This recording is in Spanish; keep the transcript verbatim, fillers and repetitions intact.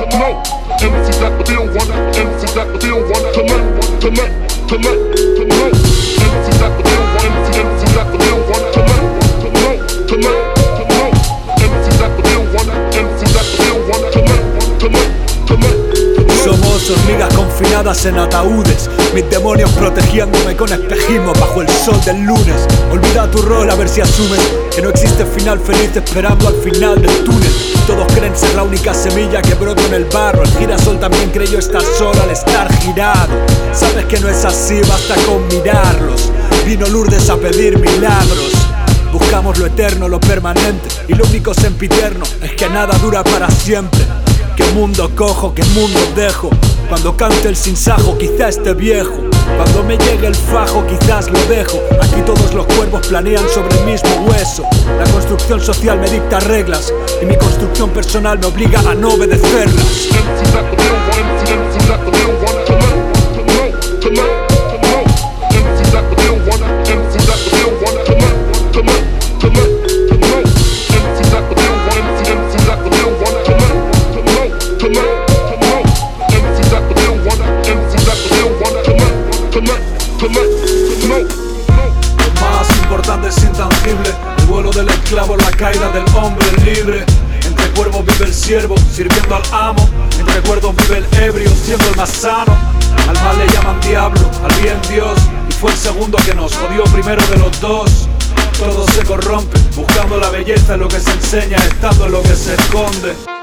know. M Cs at the bill one, M Cs at the bill one. Collect, collect, collect, collect. M Cs at the bill one, M Cs at the bill one. Collect, collect, collect, collect. M Cs at the bill one, M Cs at the bill one. Collect, collect, collect. Somos hormigas confinadas en ataúdes, mis demonios protegiéndome con espejismo bajo el sol del lunes. Olvida tu rol a ver si asumes que no existe final feliz esperando al final del túnel. Todos creen ser la única semilla que brota en el barro. El girasol también creyó estar solo al estar girado. Sabes que no es así, basta con mirarlos. Vino Lourdes a pedir milagros. Buscamos lo eterno, lo permanente, y lo único sempiterno es que nada dura para siempre. Qué mundo cojo, qué mundo dejo. Cuando cante el sinsajo quizá esté viejo. Cuando me llegue el fajo quizás lo dejo. Aquí todos los cuervos planean sobre el mismo hueso. La construcción social me dicta reglas y mi construcción personal me obliga a no obedecerlas. Lo más importante es intangible, el vuelo del esclavo, la caída del hombre libre. Entre cuervos vive el siervo, sirviendo al amo. Entre cuervos vive el ebrio, siendo el más sano. Al mal le llaman diablo, al bien Dios. Y fue el segundo que nos jodió primero de los dos. Todo se corrompe, buscando la belleza en lo que se enseña, estando en lo que se esconde.